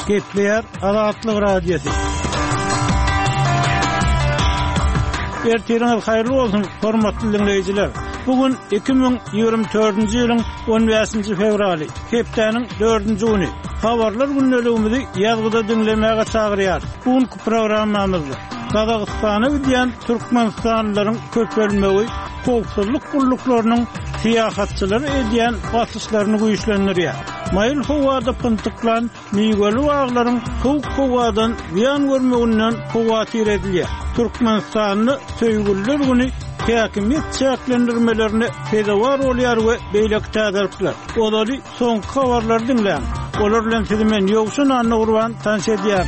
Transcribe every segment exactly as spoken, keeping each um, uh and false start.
Gepleyer Azatlyk Radiosu. Ertiriniz hayırlı olsun, hormatly dinleyijiler. Bugün iki bin ýygrimi dördünji ýylyň on beşinji fevraly, hepdeniň dördünji güni. Habarlar günneligimizi ýazgyda dinlemäge çagyrýar. Bugünkü programmamyzda Gazagystany bilen Türkmenistanlylaryň köpelmegi, howpsuzlyk guruluklarynyň siýasatçylary edýän basyşlaryny güýçlendirýär. Mayıl howada pyntıklan miýgeli waglaryň howk howadan ýan görmeginden howatyr edilýär. Türkmenistanly söýgüller güni häkimet çäklendirmelerini pedawar bolýar we beýleki täzirler. Olary soňky habarlar dinleýän. Olar bilen sizi men ýogşun anny urban tanış edýär.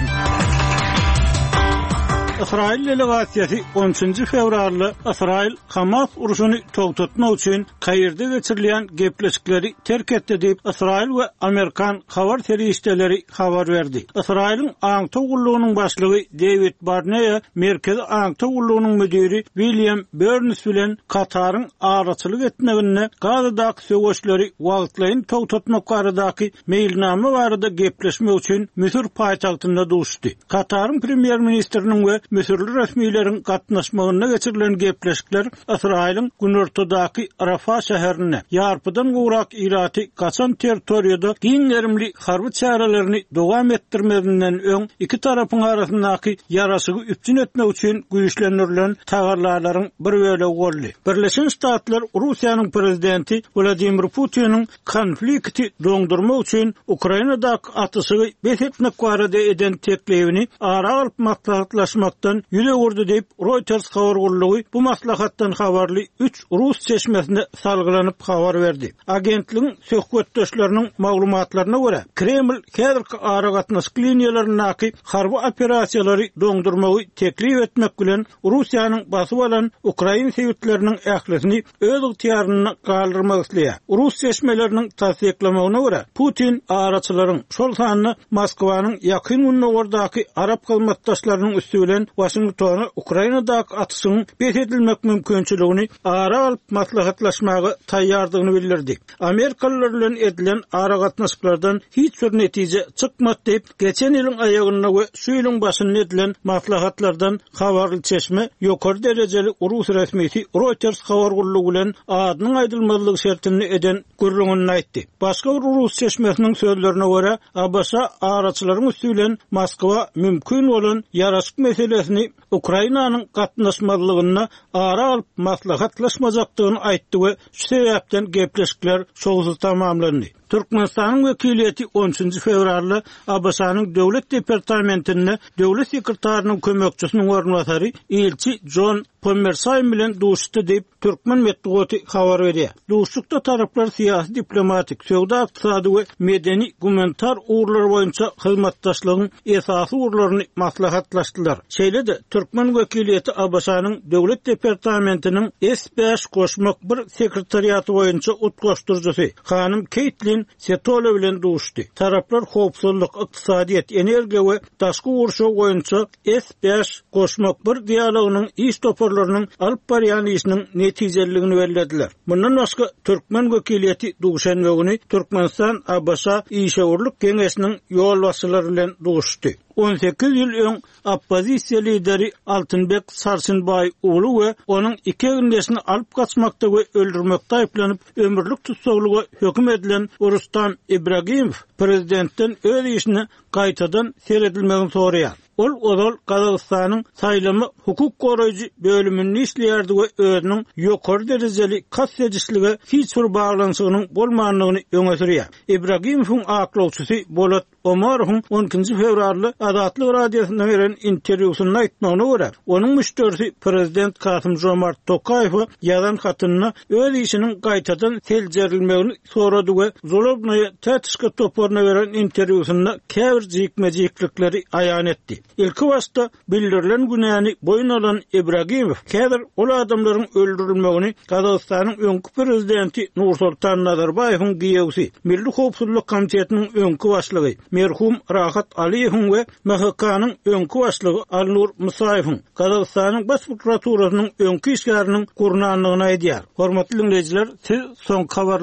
İsrail delegatsiýasy on üçinji fevralda İsrail Hamas uruşuny togtatmak üçin Kayrda geçirilýän gepleşikleri terk etdi diýip İsrail we Amerikan habar serişdeleri habar berdi. İsrail'in aňta gullugynyň başlygy David Barnea, Merkezi aňta gullugynyň müdiri William Burns bilen Katar'ın araçylyk etmegine Gazadaky söwüşleri wagtlaýyn togtatmak baradaky meýilnama barada gepleşmek üçin Misir paýtagtynda duşdy. Katar'ın premier ministriniň we Mesirli resmiýetiň gatnaşmagyna geçirilen gepleşikler İsrail'in günortadaky Rafah şäherine ýarpydan gowrak iraty gaçan territoriýada giňerimli harby çärelerini dowam etdirmedinden öň iki tarapyň arasyndaky ýaraşygy üpjün etmek üçin güýçlendirilen tagarlaryň bir bölegi boldy. Birleşen Ştatlar Russiýanyň prezidenti Vladimir Putiniň konflikti doňdurmak üçin Ukrainadaky atysy besetmek barada eden teklifini ara alyp maslahatlaşmak ýüle urdy diýip Reuters habar gurulugy bu maslahatdan habarly üç Rus çeşmesinde salgylanyp habar berdi. Agentligiň söhbetdeşleriniň maglumatlaryna görä, Kreml häzirki ara gatnaşyk liniýalaryny harby operasiýalary doňdurmagy teklif etmek bilen Russiýanyň basyp alan Ukraina sewitleriniň ählisini öz ygtyýaryna galdyrmak isleýär. Rus çeşmeleriniň tasdiklamagyna görä, Putin araçylaryň şol sanyny Moskwanyň ýakyn günlerdaky Arap gylmatdaşlarynyň üstü bilen Washingtony Ukrainadaky atysyň besedilmek mümkinçiligini ara alyp maslahatlaşmagy taýýardygyny bildirdi. Amerikalılar bilen edilen ara gatnaşyklardan hiç bir netije çykmady diýip geçen ýylyň aýagyna we şu ýylyň başynda edilen maslahatlardan habarly çeşme ýokary derejeli Rus resmiýeti Reuters habar gurulugy bilen adynyň aýdylmazlygy şertini eden gürrüňini aýtdy. Başga bir Rus çeşmesiniň sözlerine görä, A B S araçylaryň üstü bilen Moskwa mümkin bolan ýaraşyk meselesini Ukrainanyň gatnaşmalygyna ara alyp maslahatlaşmajakdygyny aýtdy we şu sebäpden gepleşikler şoňsuz tamamlandy. Türkmenistanyň wekiliýeti on üçinji fevralda A B S-nyň döwlet departamentine döwlet sekretarinyň kömekçisiniň ornwasary elçi John Pomersay bilen duşdy diýip Türkmen medeniýeti habar berýär. Duşlukda taraplar siýasy, diplomatik, söwda, ykdysady we medeni gumanitar uğurlar boýunça hyzmatdaşlygyň esasy uğurlaryny maslahatlaşdylar. Şeýle-de Türkmen wekiliýeti A B S-nyň döwlet departamentiniň S beş goşmak bir sekretariýaty boýunça utgaşdyrjysy Hanym Caitlin Setolo bilen duşdy. Taraplar howpsuzlyk, ykdysadyýet, energiýa we daşky uruşy boýunça S beş goşmak bir dialogynyň iş toparlarynyň alyp barýan işiniň netijeligini bellädiler. Bundan başga Türkmen wekiliýeti duşan wegini Türkmenistan A B S işgörlük geňeşiniň ýol başçylary bilen duşdy. on sekiz ýyl öň oppozisiýa lideri Altynbek Sarşynbay oğlu we onuň iki gündesini alyp gaçmakda we öldürmekde aýplanyp ömürlük tutsaglyga höküm edilen Rustam Ibragimow prezidentden öz işini gaýtadan seredilmegini soraýar. Ol odal Gazagystanyň saýlamy hukuk goraýjy bölümini işleýärdi we özüniň ýokary derejeli kassedişlige hiç bir baglanyşynyň bolmanlygyny öňe sürýär. Ibragimowyň aklawçysy Bolat Omarowyň on ikinji fevralda Azatlyk radiosyna beren interwýusyny aýtmagyna görä, onuň müşterisi prezident Kasym Jomart Tokaýew ýazan hatyna öz işiniň gaýtadan seljerilmegini sorady we Zolobnaýa tätişke toporuna beren interwýusynda käbir jikmejiklikleri aýan etdi. İlki başta bildirilen günäni boyun alan Ibragimow häzir ol adamlaryň öldürilmegini Gazagystanyň öňkü prezidenti Nursultan Nazarbaýewiň giýewsi, Milli Howpsuzlyk Komitetiniň öňkü başlygy merhum Rahat Aliýewiň we M H K-nyň öňkü başlygy Alnur Musaýewiň Gazagystanyň baş prokuraturasynyň öňkü işgäriniň gurnanlygyny aýdýar. Hormatly dinleýijiler, siz soň habar